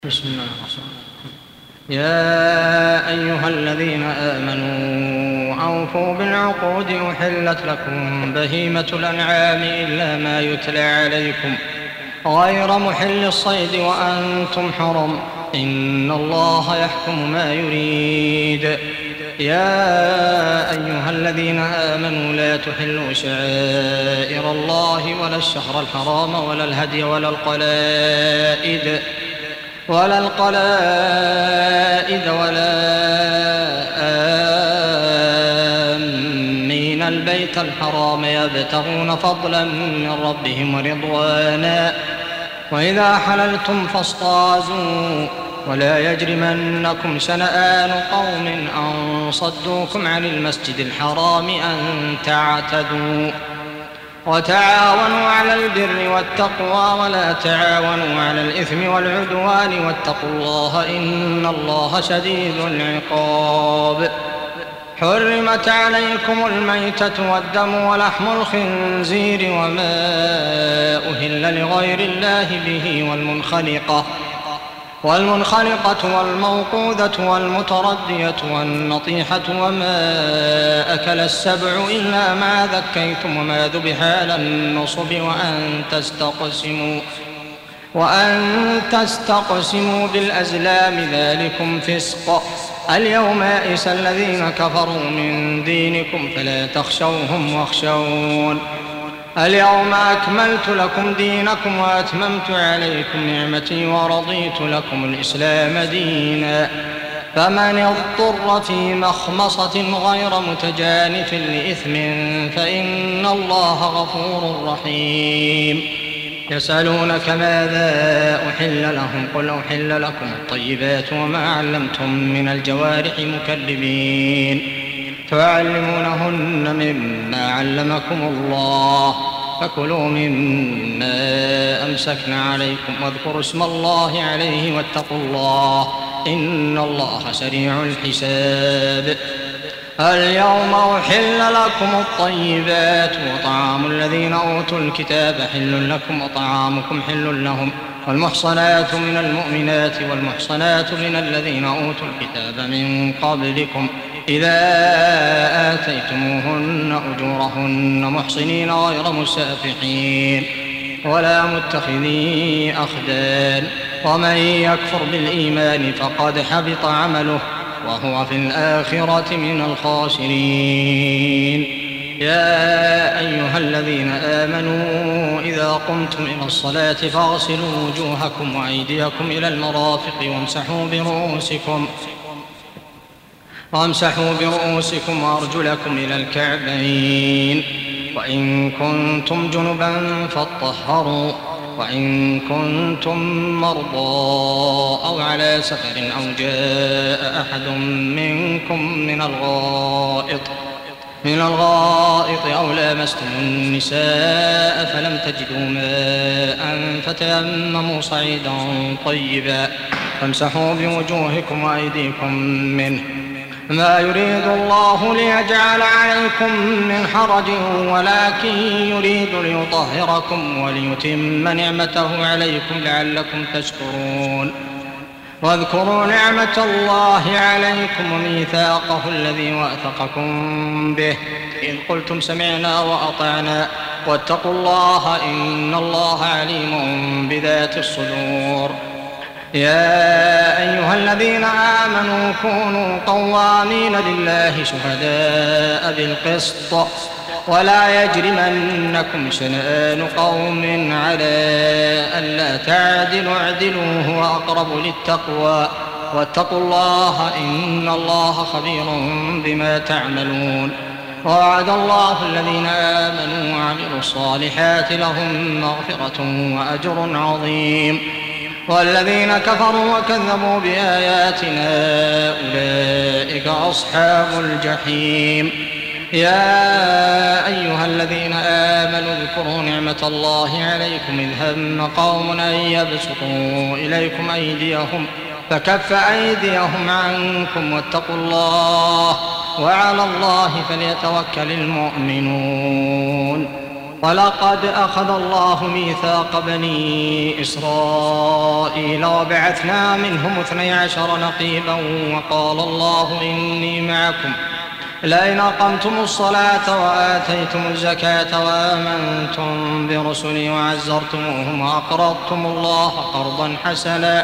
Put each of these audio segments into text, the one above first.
بسم الله الرحمن الرحيم. يا أيها الذين آمنوا أوفوا بالعقود أحلت لكم بهيمة الأنعام إلا ما يتلى عليكم غير محل الصيد وأنتم حرم إن الله يحكم ما يريد. يا أيها الذين آمنوا لا تحلوا شعائر الله ولا الشهر الحرام ولا الهدي ولا القلائد ولا آمين البيت الحرام يبتغون فضلا من ربهم ورضوانا وإذا حللتم فاصطادوا ولا يجرمنكم شنآن قوم أن صدوكم عن المسجد الحرام أن تعتدوا وتعاونوا على البر والتقوى ولا تعاونوا على الإثم والعدوان واتقوا الله إن الله شديد العقاب. حرمت عليكم الميتة والدم ولحم الخنزير وما أهل لغير الله به والمنخنقة والموقوذة والمتردية والنطيحة وما أكل السبع إلا ما ذكيتم وما ذبح على النصب وأن تستقسموا بالأزلام ذلكم فسق. اليوم يئس الذين كفروا من دينكم فلا تخشوهم واخشون. اليوم أكملت لكم دينكم وأتممت عليكم نعمتي ورضيت لكم الإسلام دينا. فمن اضطر في مخمصة غير متجانف لإثم فإن الله غفور رحيم. يسألونك ماذا أحل لهم قل أحل لكم الطيبات وما علمتم من الجوارح مكلبين تعلمونهن مما علمكم الله فكلوا مما أمسكنا عليكم واذكروا اسم الله عليه واتقوا الله إن الله سريع الحساب. اليوم أحل لكم الطيبات وطعام الذين أوتوا الكتاب حل لكم وطعامكم حل لهم والمحصنات من المؤمنات والمحصنات من الذين أوتوا الكتاب من قبلكم إذا آتيتموهن أجورهن محصنين غير مسافحين ولا متخذي أخدان ومن يكفر بالإيمان فقد حبط عمله وهو في الآخرة من الخاسرين. يا أيها الذين آمنوا إذا قمتم إلى الصلاة فاغسلوا وجوهكم وأيديكم إلى المرافق وامسحوا برؤوسكم وأرجلكم إلى الكعبين وإن كنتم جنبا فاطهروا وإن كنتم مرضى أو على سفر أو جاء أحد منكم من الغائط أو لامستم النساء فلم تجدوا ماء فتيمموا صعيدا طيبا فامسحوا بوجوهكم وأيديكم منه ما يريد الله ليجعل عليكم من حرج ولكن يريد ليطهركم وليتم نعمته عليكم لعلكم تشكرون. واذكروا نعمة الله عليكم وميثاقه الذي واثقكم به إذ قلتم سمعنا وأطعنا واتقوا الله إن الله عليم بذات الصدور. يا أيها الذين آمنوا كونوا قوامين لله شهداء بالقسط ولا يجرمنكم شنآن قوم على ألا تعدلوا اعدلوا هو أقرب للتقوى واتقوا الله إن الله خبير بما تعملون. ووعد الله الذين آمنوا وعملوا الصالحات لهم مغفرة وأجر عظيم والذين كفروا وكذبوا بآياتنا أولئك أصحاب الجحيم. يا أيها الذين آمنوا اذكروا نعمة الله عليكم إذ هم قوم أن يبسطوا إليكم أيديهم فكف أيديهم عنكم واتقوا الله وعلى الله فليتوكل المؤمنون. ولقد أخذ الله ميثاق بني إسرائيل وبعثنا منهم 12 نقيبا وقال الله إني معكم لئن أقمتم الصلاة وآتيتم الزكاة وآمنتم برسلي وعزرتموهم وأقرضتم الله قرضا حسنا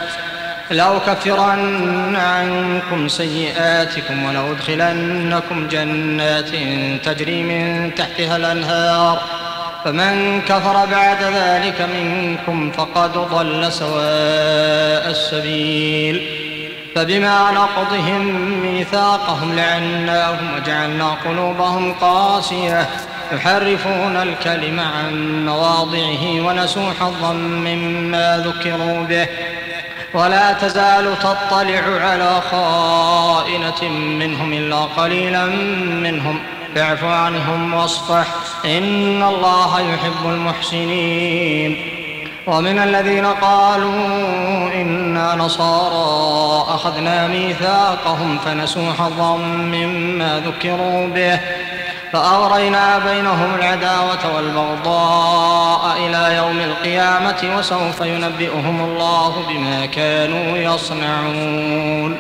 لأكفرن عنكم سيئاتكم ولأدخلنكم جنات تجري من تحتها الأنهار فمن كفر بعد ذلك منكم فقد ضل سواء السبيل فبما نقضهم ميثاقهم لعناهم وجعلنا قلوبهم قاسية يحرفون الكلم عن مواضعه ونسوا حظا مما ذكروا به ولا تزال تطلع على خائنة منهم إلا قليلا منهم فاعف عنهم واصفح إن الله يحب المحسنين. ومن الذين قالوا إنا نصارى أخذنا ميثاقهم فنسوا حظا مما ذكروا به فأغرينا بينهم العداوة والبغضاء إلى يوم القيامة وسوف ينبئهم الله بما كانوا يصنعون.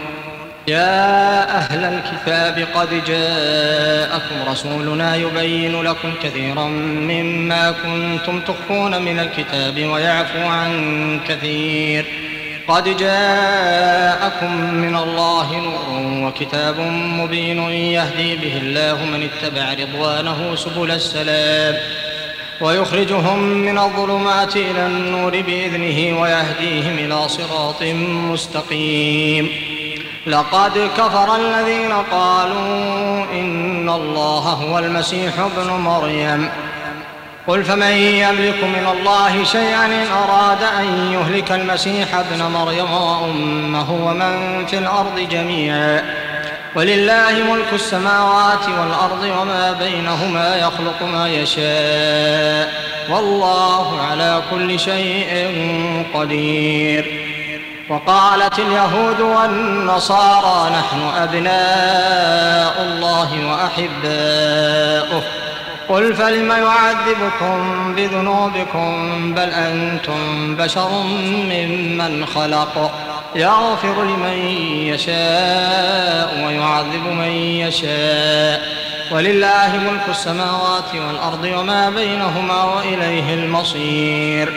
يا أهل الكتاب قد جاءكم رسولنا يبين لكم كثيرا مما كنتم تخفون من الكتاب ويعفو عن كثير قد جاءكم من الله نور وكتاب مبين يهدي به الله من اتبع رضوانه سبل السلام ويخرجهم من الظلمات إلى النور بإذنه ويهديهم إلى صراط مستقيم. لقد كفر الذين قالوا إن الله هو المسيح ابن مريم قل فمن يملك من الله شيئا إن أراد أن يهلك المسيح ابن مريم وأمه ومن في الأرض جميعا ولله ملك السماوات والأرض وما بينهما يخلق ما يشاء والله على كل شيء قدير. وقالت اليهود والنصارى نحن أبناء الله وأحباؤه قل فلم يعذبكم بذنوبكم بل أنتم بشر ممن خلق يغفر لمن يشاء ويعذب من يشاء ولله ملك السماوات والأرض وما بينهما وإليه المصير.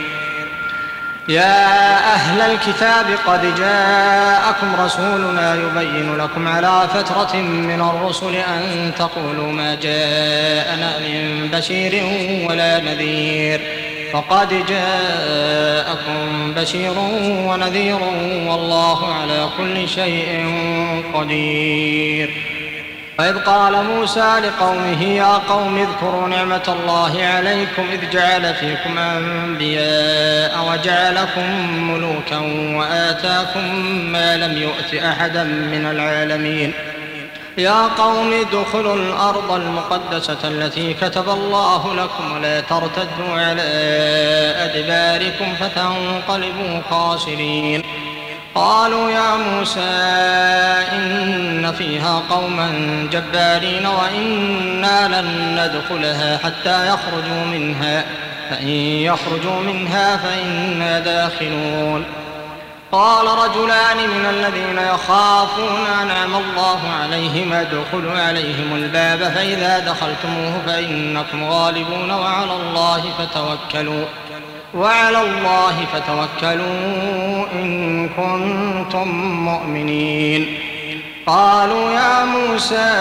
يا أهل الكتاب قد جاءكم رسولنا يبين لكم على فترة من الرسل أن تقولوا ما جاءنا من بشير ولا نذير فقد جاءكم بشير ونذير والله على كل شيء قدير. وإذ قال موسى لقومه يا قوم اذكروا نعمة الله عليكم إذ جعل فيكم أنبياء وجعلكم ملوكا وآتاكم ما لم يؤت أحدا من العالمين يا قوم ادخلوا الأرض المقدسة التي كتب الله لكم ولا ترتدوا على أدباركم فتنقلبوا خاسرين. قالوا يا موسى إن فيها قوما جبارين وإنا لن ندخلها حتى يخرجوا منها فإن يخرجوا منها فإنا داخلون. قال رجلان من الذين يخافون أنعم الله عليهم ادخلوا عليهم الباب فإذا دخلتموه فإنكم غالبون وعلى الله فتوكلوا إن كنتم مؤمنين. قالوا يا موسى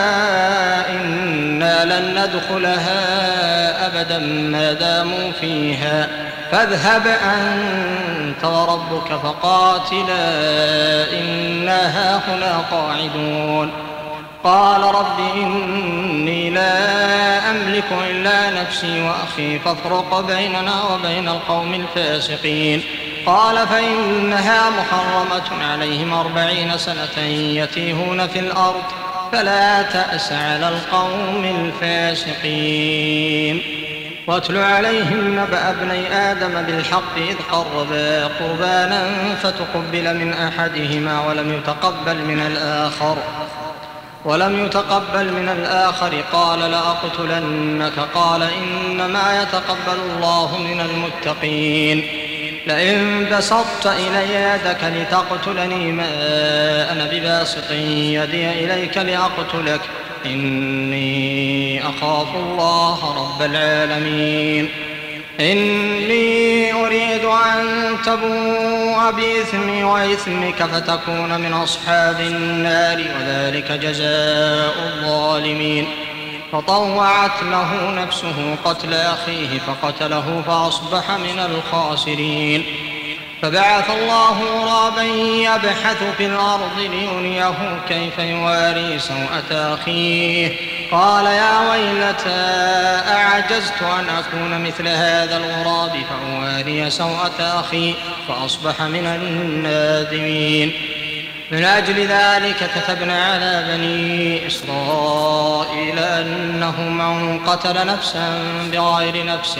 إنا لن ندخلها أبدا ما داموا فيها فاذهب أنت وربك فقاتلا إنا هاهنا قاعدون. قال رب إني لا أملك إلا نفسي وأخي فافرق بيننا وبين القوم الفاسقين. قال فإنها محرمة عليهم 40 سنة يتيهون في الأرض فلا تأس على القوم الفاسقين. واتل عليهم نبأ ابني آدم بالحق إذ قربا قربانا فتقبل من أحدهما ولم يتقبل من الآخر ولم يتقبل من الآخر قال لأقتلنك قال إنما يتقبل الله من المتقين لئن بسطت إلي يدك لتقتلني ما أنا بباسط يدي إليك لأقتلك إني أخاف الله رب العالمين إني أريد أن تبوء بإثمي وإثمك فتكون من أصحاب النار وذلك جزاء الظالمين فطوعت له نفسه قتل أخيه فقتله فأصبح من الخاسرين فبعث الله غرابا يبحث في الأرض ليريه كيف يواري سوءة أخيه قال يا ويلتى أعجزت أن أكون مثل هذا الغراب فأواري سوءة أخي فأصبح من النادمين من أجل ذلك كتبنا على بني إسرائيل أنه من قتل نفسا بغير نفس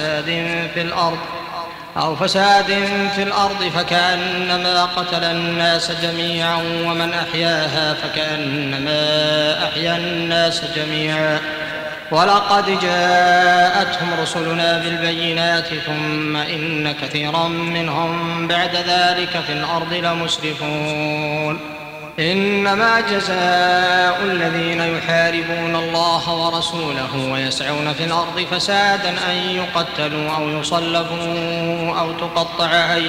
أو فساد في الأرض فكأنما قتل الناس جميعا ومن أحياها فكأنما أحيا الناس جميعا ولقد جاءتهم رسلنا بالبينات ثم إن كثيرا منهم بعد ذلك في الأرض لمسرفون إنما جزاء الذين يحاربون الله ورسوله ويسعون في الأرض فسادا أن يقتلوا أو يصلبوا أو تقطع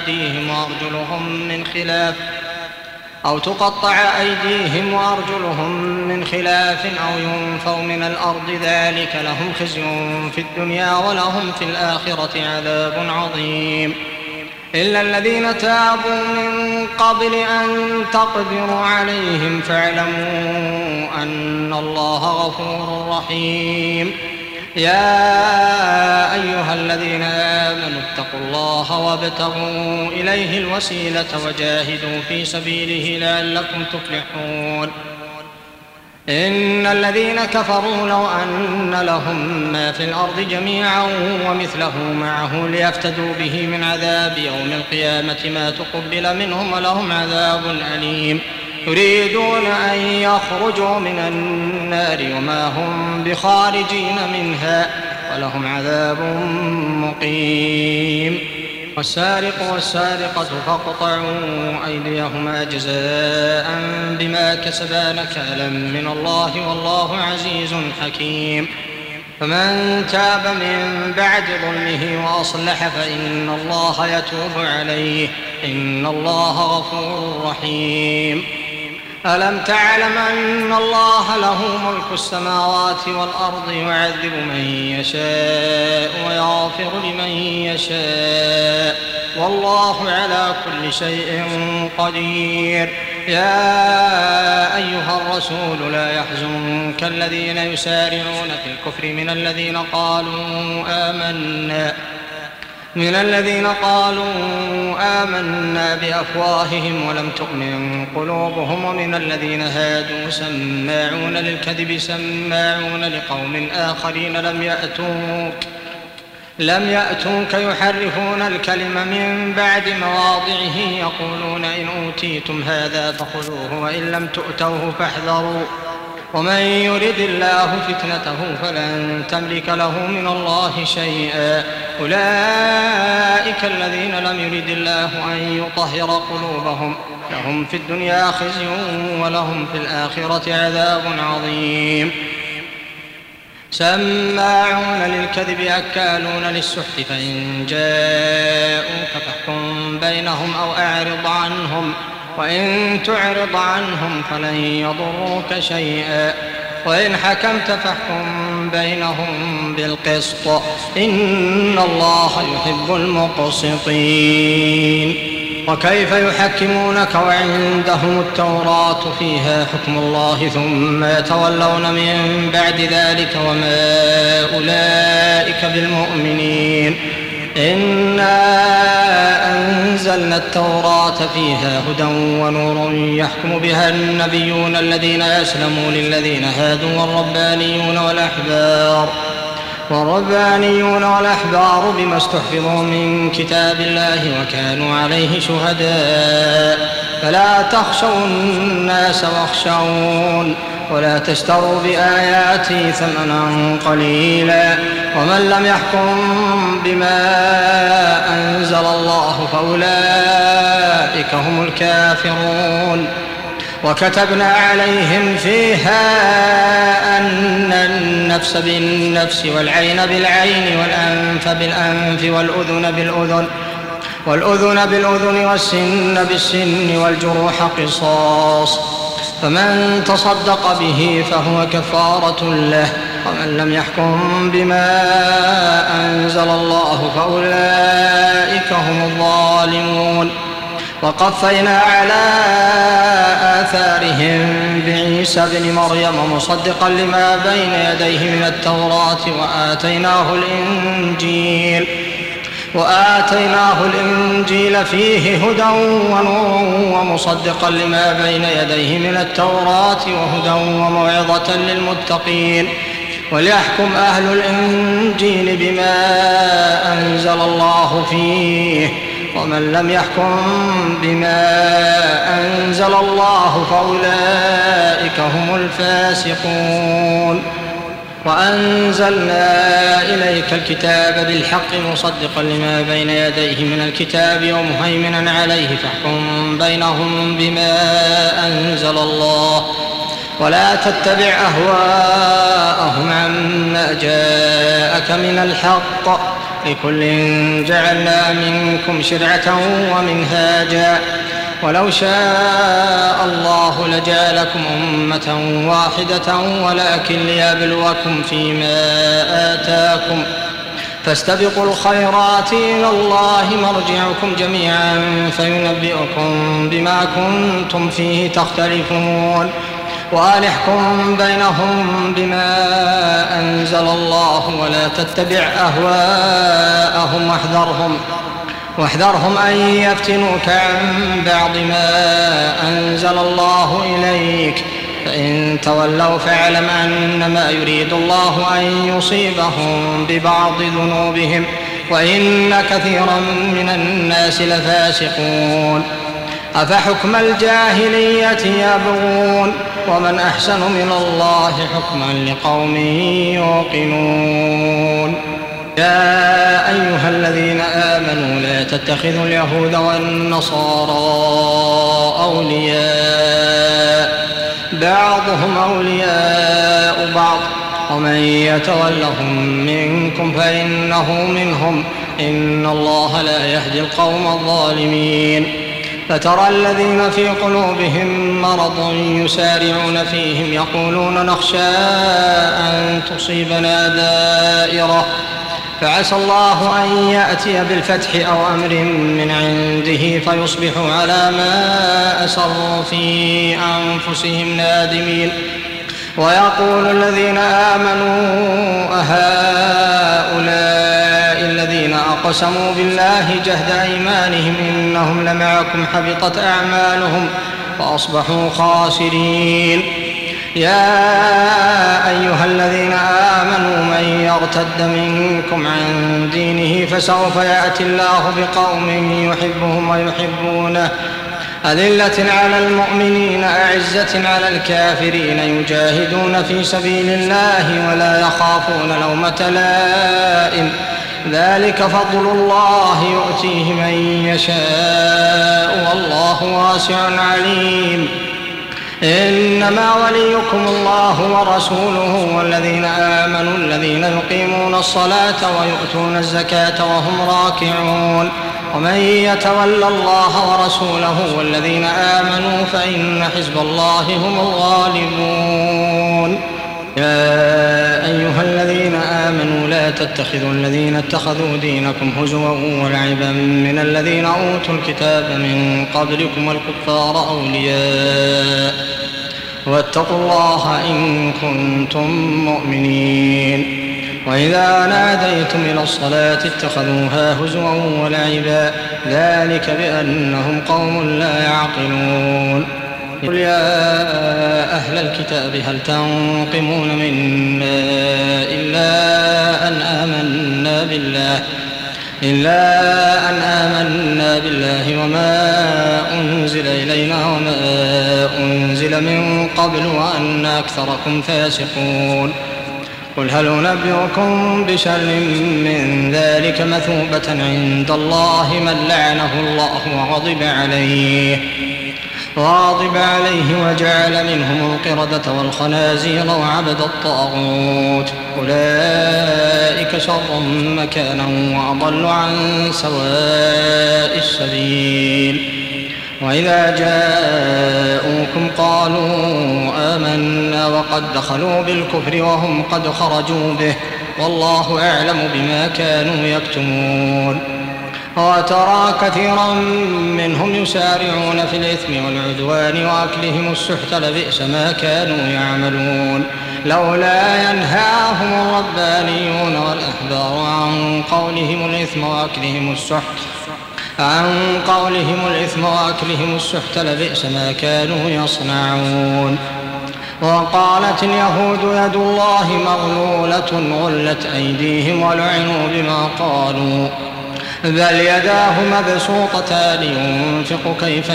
أيديهم وأرجلهم من خلاف أو ينفوا من الأرض ذلك لهم خزي في الدنيا ولهم في الآخرة عذاب عظيم إلا الذين تابوا من قبل أن تقدروا عليهم فاعلموا أن الله غفور رحيم يا أيها الذين آمنوا اتقوا الله وابتغوا إليه الوسيلة وجاهدوا في سبيله لعلكم تفلحون إن الذين كفروا لو أن لهم ما في الأرض جميعا ومثله معه ليفتدوا به من عذاب يوم القيامة ما تقبل منهم ولهم عذاب أليم يريدون أن يخرجوا من النار وما هم بخارجين منها ولهم عذاب مقيم والسارق والسارقة فاقطعوا أيديهما جزاء بما كسبا نكالا من الله والله عزيز حكيم فمن تاب من بعد ظلمه وأصلح فإن الله يتوب عليه إن الله غفور رحيم ألم تعلم أن الله له ملك السماوات والأرض يعذب من يشاء ويغفر لمن يشاء والله على كل شيء قدير يا أيها الرسول لا يحزنك الذين يسارعون في الكفر من الذين قالوا آمنا بأفواههم ولم تؤمن قلوبهم ومن الذين هادوا سماعون للكذب سماعون لقوم آخرين لم يأتوك يحرفون الكلم من بعد مواضعه يقولون إن أوتيتم هذا فخذوه وإن لم تؤتوه فاحذروا ومن يرد الله فتنته فلن تملك له من الله شيئا أولئك الذين لم يرد الله أن يطهر قلوبهم لهم في الدنيا خزي ولهم في الآخرة عذاب عظيم سماعون للكذب أكالون للسحت فإن جاءوك فاحكم بينهم أو أعرض عنهم وإن تعرض عنهم فلن يضروك شيئا وإن حكمت فاحكم بينهم بالقسط إن الله يحب المقسطين وكيف يحكمونك وعندهم التوراة فيها حكم الله ثم يتولون من بعد ذلك وما أولئك بالمؤمنين إنا أنزلنا التوراة فيها هدى ونور يحكم بها النبيون الذين أسلموا للذين هادوا والربانيون والأحبار بما استحفظوا من كتاب الله وكانوا عليه شهداء فلا تخشوا الناس واخشون ولا تشتروا بآياتي ثمنا قليلا ومن لم يحكم بما أنزل الله فأولئك هم الكافرون. وكتبنا عليهم فيها أن النفس بالنفس والعين بالعين والأنف بالأنف والأذن بالأذن والسن بالسن والجروح قصاص، فمن تصدق به فهو كفارة له، ومن لم يحكم بما أنزل الله فأولئك هم الظالمون. وقفينا على آثارهم بعيسى بن مريم مصدقا لما بين يديه من التوراة وآتيناه الإنجيل فيه هدى ونور ومصدقا لما بين يديه من التوراة وهدى وموعظة للمتقين. وليحكم أهل الإنجيل بما أنزل الله فيه، ومن لم يحكم بما أنزل الله فأولئك هم الفاسقون. وأنزلنا إليك الكتاب بالحق مصدقا لما بين يديه من الكتاب ومهيمنا عليه، فاحكم بينهم بما أنزل الله ولا تتبع أهواءهم عما جاءك من الحق، لكل جعلنا منكم شرعة ومنهاجا، ولو شاء الله لجعلكم أمة واحدة ولكن ليبلوكم فيما آتاكم، فاستبقوا الخيرات إلى الله مرجعكم جميعا فينبئكم بما كنتم فيه تختلفون. وأن احكم بينهم بما أنزل الله ولا تتبع أهواءهم واحذرهم أن يفتنوك عن بعض ما أنزل الله إليك، فإن تولوا فاعلم أنما يريد الله أن يصيبهم ببعض ذنوبهم وإن كثيرا من الناس لفاسقون. أفحكم الجاهلية يبغون ومن أحسن من الله حكما لقوم يوقنون. يا أيها الذين آمنوا لا تتخذوا اليهود والنصارى أولياء بعضهم أولياء بعض ومن يتولهم منكم فإنه منهم إن الله لا يهدي القوم الظالمين. فترى الذين في قلوبهم مرض يسارعون فيهم يقولون نخشى أن تصيبنا دائرة، فعسى الله أن يأتي بالفتح أو أمر من عنده فيصبحوا على ما أسروا في أنفسهم نادمين. ويقول الذين آمنوا أهؤلاء الذين أقسموا بالله جهد أيمانهم إنهم لمعكم حبطت أعمالهم فأصبحوا خاسرين. يا أيها الذين آمنوا من يرتد منكم عن دينه فسوف يأتي الله بقوم يحبهم ويحبونه أذلة على المؤمنين أعزة على الكافرين يجاهدون في سبيل الله ولا يخافون لومة لائم، ذلك فضل الله يؤتيه من يشاء والله واسع عليم. إنما وليكم الله ورسوله والذين آمنوا الذين يقيمون الصلاة ويؤتون الزكاة وهم راكعون، ومن يتول الله ورسوله والذين آمنوا فإن حزب الله هم الغالبون. يا أيها الذين آمنوا لا تتخذوا الذين اتخذوا دينكم هزوا ولعبا من الذين أوتوا الكتاب من قبلكم والكفار أولياء واتقوا الله إن كنتم مؤمنين. وإذا ناديتم إلى الصلاة اتخذوها هزوا ولعبا ذلك بأنهم قوم لا يعقلون. قل يا أهل الكتاب هل تنقمون منا إلا أن إلا أن آمنا بالله وما أنزل إلينا وما أنزل من قبل وأن أكثركم فاسقون. قل هل أنبئكم بشر من ذلك مثوبة عند الله من لعنه الله وغضب عليه وجعل منهم القردة والخنازير وعبد الطاغوت أولئك شر مكانا وأضل عن سواء السبيل. وإذا جاءوكم قالوا آمنا وقد دخلوا بالكفر وهم قد خرجوا به والله أعلم بما كانوا يكتمون. وترى كثيرا منهم يسارعون في الإثم والعدوان وأكلهم السحت لبئس ما كانوا يعملون. لولا ينهاهم الربانيون والأحبار عن قولهم الإثم وأكلهم السحت لبئس ما كانوا يصنعون. وقالت اليهود يد الله مغلولة غلت أيديهم ولعنوا بما قالوا بل يداه مبسوطتان ينفق كيف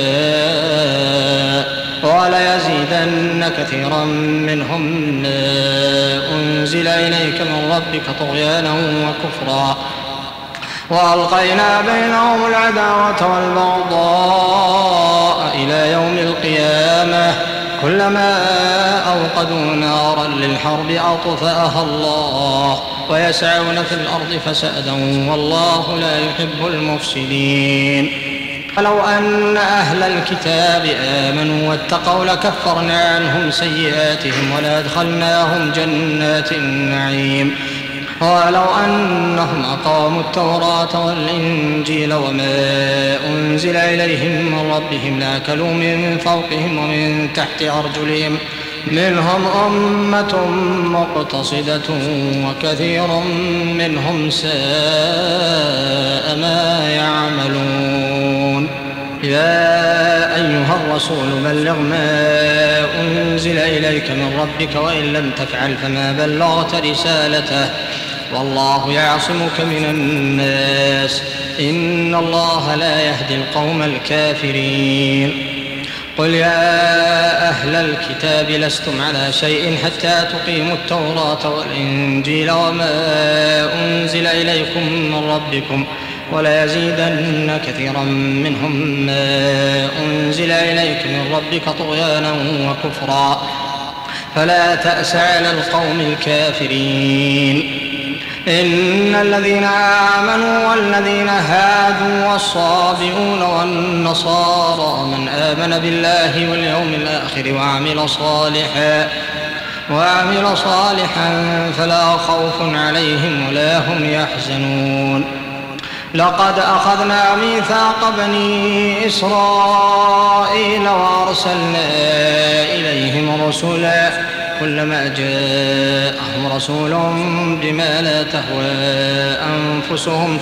يشاء وليزيدن كثيرا منهم ما أنزل إليك من ربك طغيانا وكفرا وألقينا بينهم العداوة والبغضاء إلى يوم القيامة كلما أوقدوا نارا للحرب أطفأها الله ويسعون في الأرض فسادا والله لا يحب المفسدين. ولو أن أهل الكتاب آمنوا واتقوا لكفرنا عنهم سيئاتهم ولأدخلناهم جنات النعيم. ولو أنهم أقاموا التوراة والإنجيل وما أنزل إليهم من ربهم لأكلوا من فوقهم ومن تحت أرجلهم منهم أمة مقتصدة وكثير منهم ساء ما يعملون. يا أيها الرسول بلغ ما أنزل إليك من ربك وإن لم تفعل فما بلغت رسالته والله يعصمك من الناس إن الله لا يهدي القوم الكافرين. قل يا أهل الكتاب لستم على شيء حتى تقيموا التوراة والإنجيل وما أنزل إليكم من ربكم وليزيدن كثيرا منهم ما أنزل إليك من ربك طغيانا وكفرا فلا تأس على القوم الكافرين. إن الذين آمنوا والذين هادوا والصابئون والنصارى من آمن بالله واليوم الآخر وعمل صالحا فلا خوف عليهم ولا هم يحزنون. لقد أخذنا ميثاق بني إسرائيل وأرسلنا إليهم رسلا كلما جاءهم رسول بما لا تهوى أنفسهم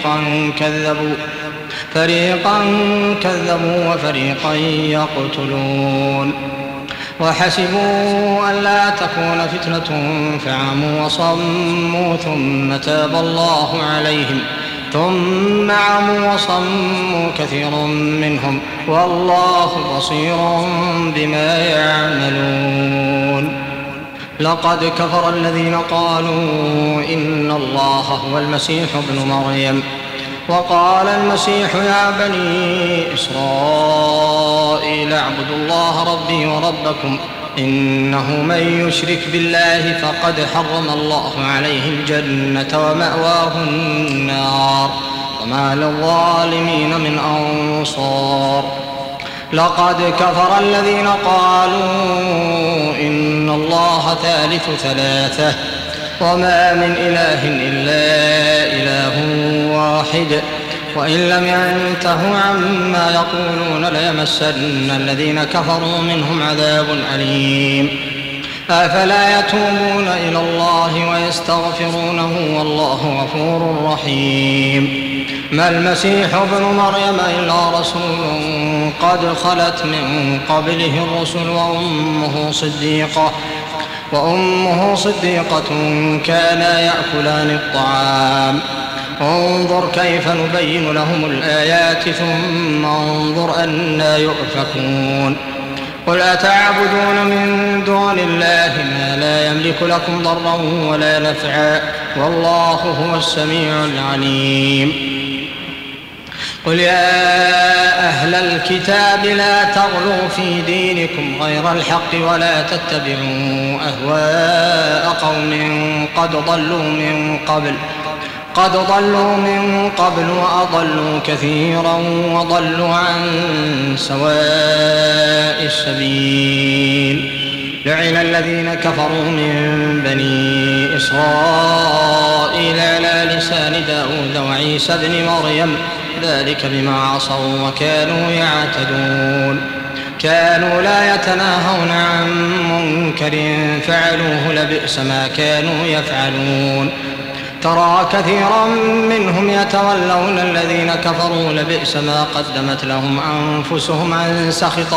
فريقا كذبوا وفريقا يقتلون. وحسبوا أن لا تكون فتنة فعموا وصموا ثم تاب الله عليهم ثم عموا وصموا كثير منهم والله بصير بما يعملون. لقد كفر الذين قالوا إن الله هو المسيح ابن مريم وقال المسيح يا بني إسرائيل اعبدوا الله ربي وربكم إنه من يشرك بالله فقد حرم الله عليه الجنة ومأواه النار وما للظالمين من أنصار. لقد كفر الذين قالوا إن الله ثالث ثلاثة وما من إله إلا إله واحد وإن لم ينتهوا عما يقولون ليمسن الذين كفروا منهم عذاب أليم. أفلا يتوبون إلى الله ويستغفرونه والله غفور رحيم. ما المسيح ابن مريم إلا رسول قد خلت من قبله الرسل وأمه صديقة كانا يأكلان الطعام انظر كيف نبين لهم الآيات ثم انظر أنى يؤفكون قل أتعبدون من دون الله ما لا يملك لكم ضرا ولا نفعا والله هو السميع العليم قل يا أهل الكتاب لا تغلوا في دينكم غير الحق ولا تتبعوا أهواء قوم قد ضلوا من قبل وأضلوا كثيرا وضلوا عن سواء السبيل لعن الذين كفروا من بني إسرائيل على لسان داود وعيسى بن مريم ذلك بما عصوا وكانوا يعتدون كانوا لا يتناهون عن منكر فعلوه لبئس ما كانوا يفعلون ترى كثيرا منهم يتولون الذين كفروا لبئس ما قدمت لهم أنفسهم أن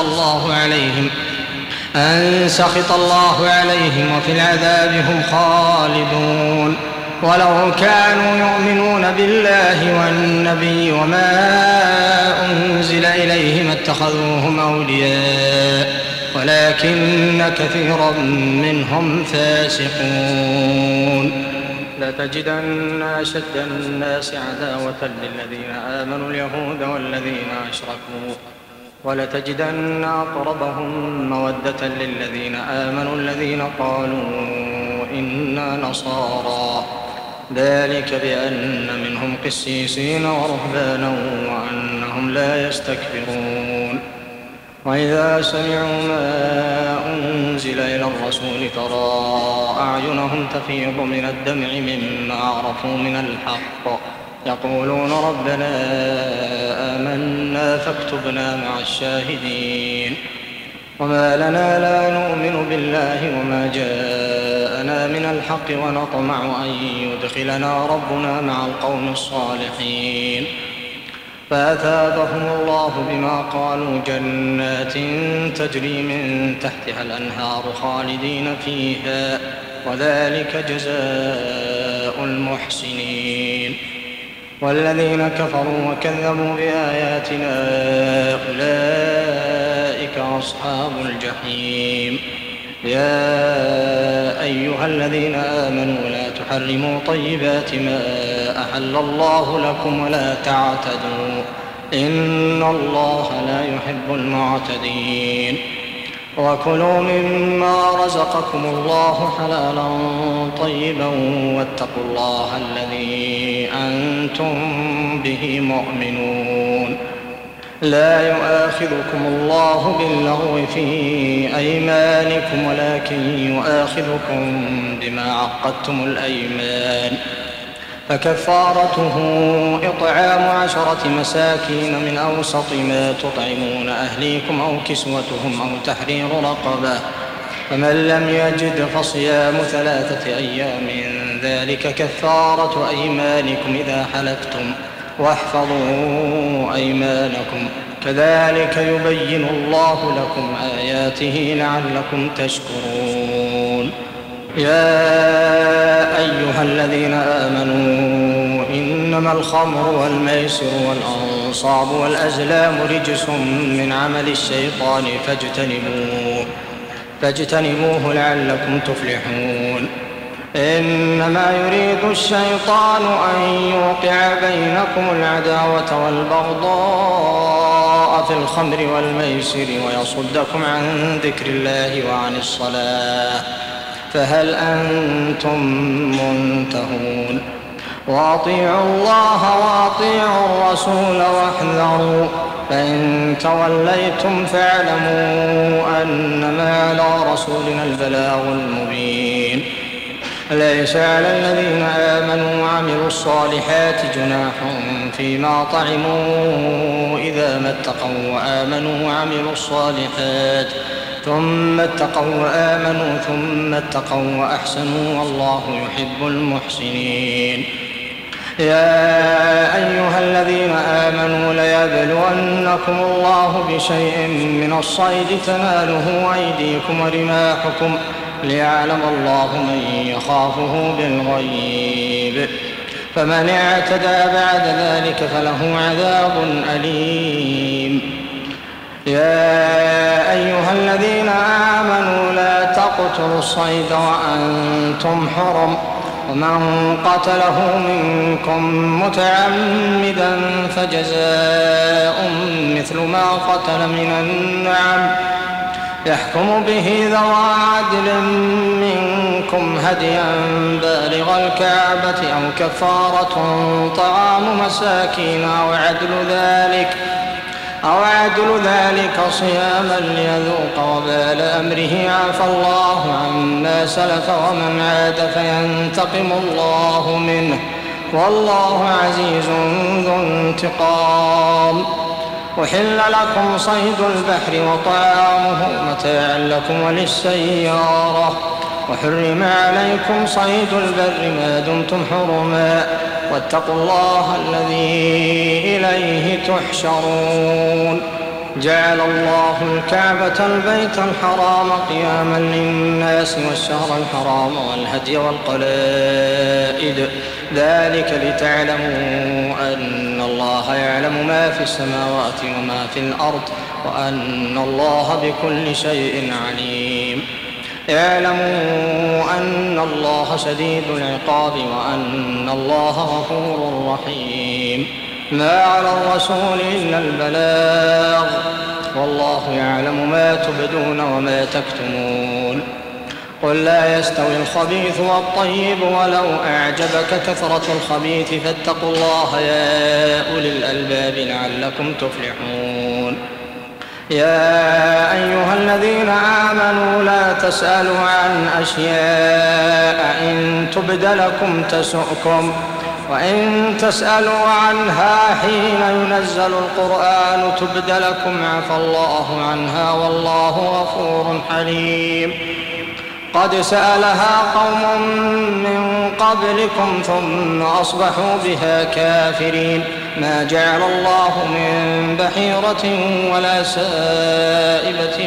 سخط الله عليهم وفي العذاب هم خالدون ولو كانوا يؤمنون بالله والنبي وما أنزل إليهم اتخذوهم أولياء ولكن كثيرا منهم فاسقون لتجدن أشد الناس عداوة للذين آمنوا اليهود والذين أشركوا ولتجدن أقربهم مودة للذين آمنوا الذين قالوا إنا نصارى ذلك بأن منهم قسيسين ورهبانا وأنهم لا يستكبرون وإذا سمعوا ما أنزل إلى الرسول ترى أعينهم تفيض من الدمع مما عرفوا من الحق يقولون ربنا آمنا فاكتبنا مع الشاهدين وما لنا لا نؤمن بالله وما جاءنا من الحق ونطمع أن يدخلنا ربنا مع القوم الصالحين فأثابهم الله بما قالوا جنات تجري من تحتها الأنهار خالدين فيها وذلك جزاء المحسنين والذين كفروا وكذبوا بآياتنا أولئك أصحاب الجحيم يا أيها الذين آمنوا لا تحرموا طيبات ما أحل الله لكم ولا تعتدوا إن الله لا يحب المعتدين وكلوا مما رزقكم الله حلالا طيبا واتقوا الله الذي أنتم به مؤمنون لا يؤاخذكم الله باللغو في أيمانكم ولكن يؤاخذكم بما عقدتم الأيمان فكفارته إطعام 10 مساكين من أوسط ما تطعمون أهليكم أو كسوتهم أو تحرير رقبة فمن لم يجد فصيام 3 أيام ذلك كفارة أيمانكم إذا حلفتم واحفظوا أيمانكم كذلك يبين الله لكم آياته لعلكم تشكرون يا أيها الذين آمنوا إنما الخمر والميسر والأنصاب والأزلام رجس من عمل الشيطان فاجتنبوه لعلكم تفلحون إنما يريد الشيطان أن يوقع بينكم العداوة والبغضاء في الخمر والميسر ويصدكم عن ذكر الله وعن الصلاة فهل أنتم منتهون وأطيعوا الله وأطيعوا الرسول واحذروا فإن توليتم فاعلموا أنما على رسولنا البلاغ المبين ليس على الذين آمنوا وعملوا الصالحات جناح فيما طعموا إذا ما اتقوا وآمنوا وعملوا الصالحات ثم اتقوا وآمنوا ثم اتقوا وأحسنوا والله يحب المحسنين يا أيها الذين آمنوا ليبلونكم الله بشيء من الصيد تناله أيديكم ورماحكم ليعلم الله من يخافه بالغيب فمن اعتدى بعد ذلك فله عذاب أليم. يا أيها الذين آمنوا لا تقتلوا الصيد وأنتم حرم، ومن قتله منكم متعمدا فجزاء مثل ما قتل من النعم يحكم به ذوى عدل منكم هديا بالغ الكعبة أو كفارة طعام مساكين أو عدل ذلك صياما ليذوق وبال أمره. عفى الله عما سلف ومن عاد فينتقم الله منه والله عزيز ذو انتقام. أحل لكم صيد البحر وطعامه متاعا لكم وللسيارة، وحرم عليكم صيد البر ما دمتم حرما، واتقوا الله الذي إليه تحشرون. جعل الله الكعبة البيت الحرام قياما للناس والشهر الحرام والهدي والقلائد، ذلك لتعلموا أن الله يعلم ما في السماوات وما في الأرض وأن الله بكل شيء عليم. اعلموا أن الله شديد العقاب وأن الله غفور رحيم. ما على الرسول إلا البلاغ والله يعلم ما تبدون وما تكتمون. قل لا يستوي الخبيث والطيب ولو أعجبك كثرة الخبيث فاتقوا الله يا أولي الألباب لعلكم تفلحون. يا أيها الذين آمنوا لا تسألوا عن أشياء إن تبد لكم تسؤكم، وإن تسألوا عنها حين ينزل القرآن تبد لكم عفى الله عنها والله غفور حليم. قد سألها قوم من قبلكم ثم أصبحوا بها كافرين. ما جعل الله من بحيرة ولا سائبة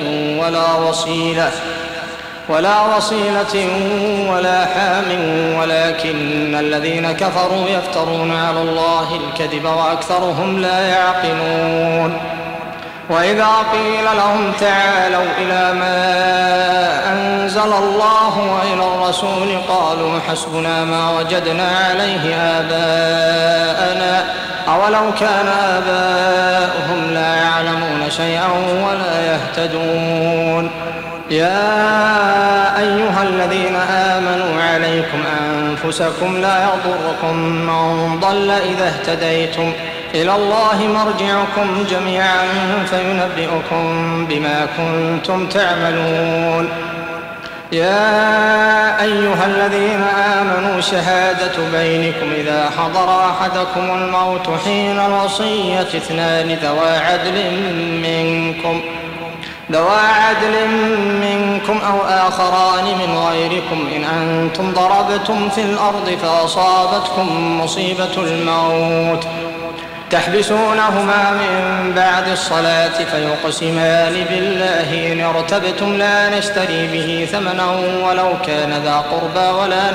ولا وصيلة ولا حام ولكن الذين كفروا يفترون على الله الكذب وأكثرهم لا يعقلون. وإذا قيل لهم تعالوا إلى ما أنزل الله وإلى الرسول قالوا حسبنا ما وجدنا عليه آباءنا أولو كان آباؤهم لا يعلمون شيئا ولا يهتدون. يا أيها الذين آمنوا عليكم أنفسكم لا يضركم من ضل إذا اهتديتم إلى الله مرجعكم جميعا فينبئكم بما كنتم تعملون. يا أيها الذين آمنوا شهادة بينكم إذا حضر أحدكم الموت حين الوصية اثنان ذوى عدل منكم أو آخران من غيركم إن أنتم ضربتم في الأرض فأصابتكم مصيبة الموت تحبسونهما من بعد الصلاة فيقسمان بالله إن ارتبتم لا نشتري به ثمنا ولو كان ذا قربى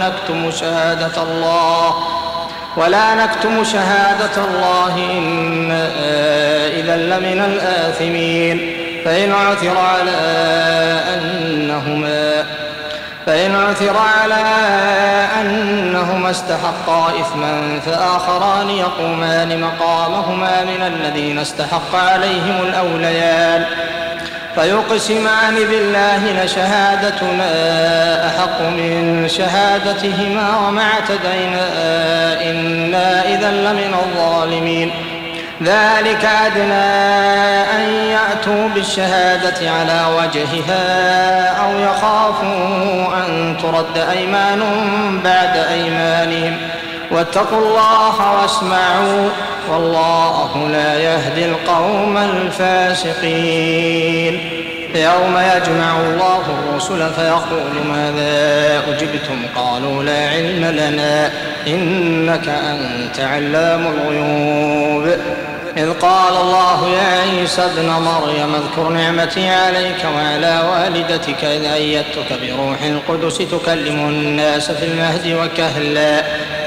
ولا نكتم شهادة الله إنا إذا لمن الآثمين. فإن عثر على أنهما استحقا إثما فآخران يقومان مقامهما من الذين استحق عليهم الأوليان فيقسمان بالله لشهادتنا أحق من شهادتهما وما اعتدينا إنا إذا لمن الظالمين. ذلك أدنى أن يأتوا بالشهادة على وجهها أو يخافوا أن ترد أيمان بعد أيمانهم واتقوا الله واسمعوا والله لا يهدي القوم الفاسقين. يوم يجمع الله الرسل فيقول ماذا أجبتم قالوا لا علم لنا إنك أنت علام الغيوب. إذ قال الله يا عيسى ابن مريم اذكر نعمتي عليك وعلى والدتك إذ أيدتك بروح القدس تكلم الناس في المهد وكهلا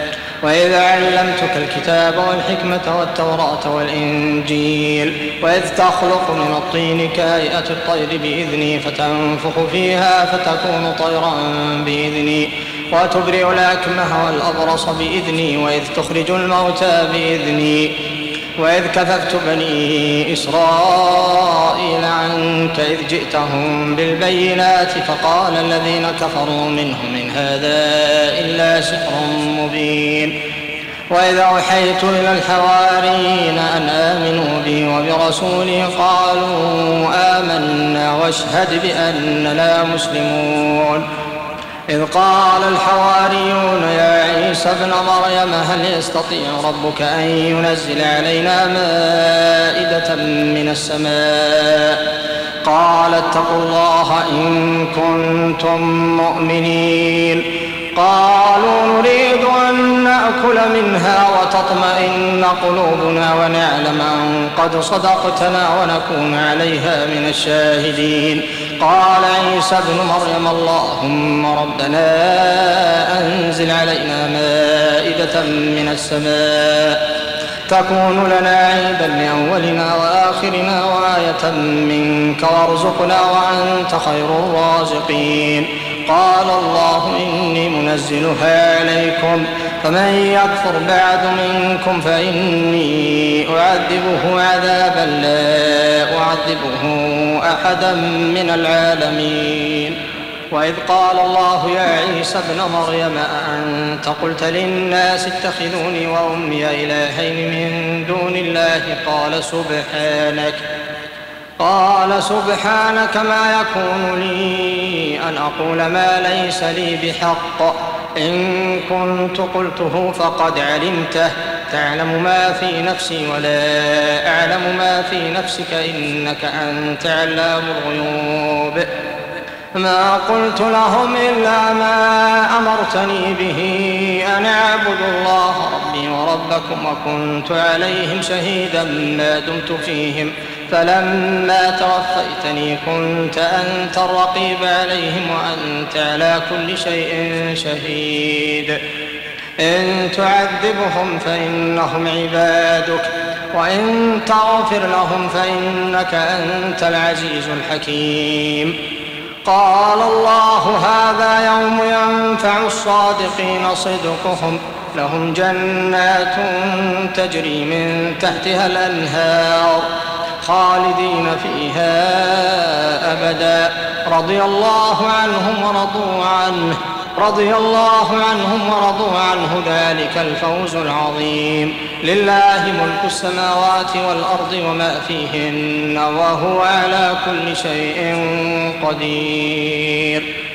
وإذ علمتك الكتاب والحكمة والتوراة والإنجيل وإذ تخلق من الطين كهيئة الطير بإذني فتنفخ فيها فتكون طيرا بإذني وتبرئ الأكمه والأبرص بإذني وإذ تخرج الموتى بإذني وإذ كففت بني إسرائيل عنك إذ جئتهم بالبينات فقال الذين كفروا منهم إن هذا إلا سحر مبين وإذ أوحيت إلى الحواريين أن آمنوا بي وبرسولي قالوا آمنا واشهد بأننا مسلمون إذ قال الحواريون يا عيسى ابن مريم هل يستطيع ربك أن ينزل علينا مائدة من السماء قال اتقوا الله إن كنتم مؤمنين قالوا نريد أن نأكل منها وتطمئن قلوبنا ونعلم أن قد صدقتنا ونكون عليها من الشاهدين قال عيسى ابن مريم اللهم ربنا أنزل علينا مائدة من السماء تكون لنا عيدا لأولنا وآخرنا وآية منك وارزقنا وأنت خير الرازقين قال الله إني منزلها عليكم فمن يكفر بعد منكم فإني أعذبه عذابا لا أعذبه أحدا من العالمين وإذ قال الله يا عيسى ابن مريم أأنت قلت للناس اتخذوني وأمي إلهين من دون الله قال سبحانك ما يكون لي أن أقول ما ليس لي بحق إن كنت قلته فقد علمته تعلم ما في نفسي ولا أعلم ما في نفسك إنك أنت علام الغيوب ما قلت لهم إلا ما أمرتني به أن أعبدوا الله ربي وربكم وكنت عليهم شهيدا ما دمت فيهم فلما توفيتني كنت أنت الرقيب عليهم وأنت على كل شيء شهيد إن تعذبهم فإنهم عبادك وإن تغفر لهم فإنك أنت العزيز الحكيم قال الله هذا يوم ينفع الصادقين صدقهم لهم جنات تجري من تحتها الأنهار خالدين فيها أبدا رضي الله عنهم ورضوا عنه ذلك الفوز العظيم لله ملك السماوات والأرض وما فيهن وهو على كل شيء قدير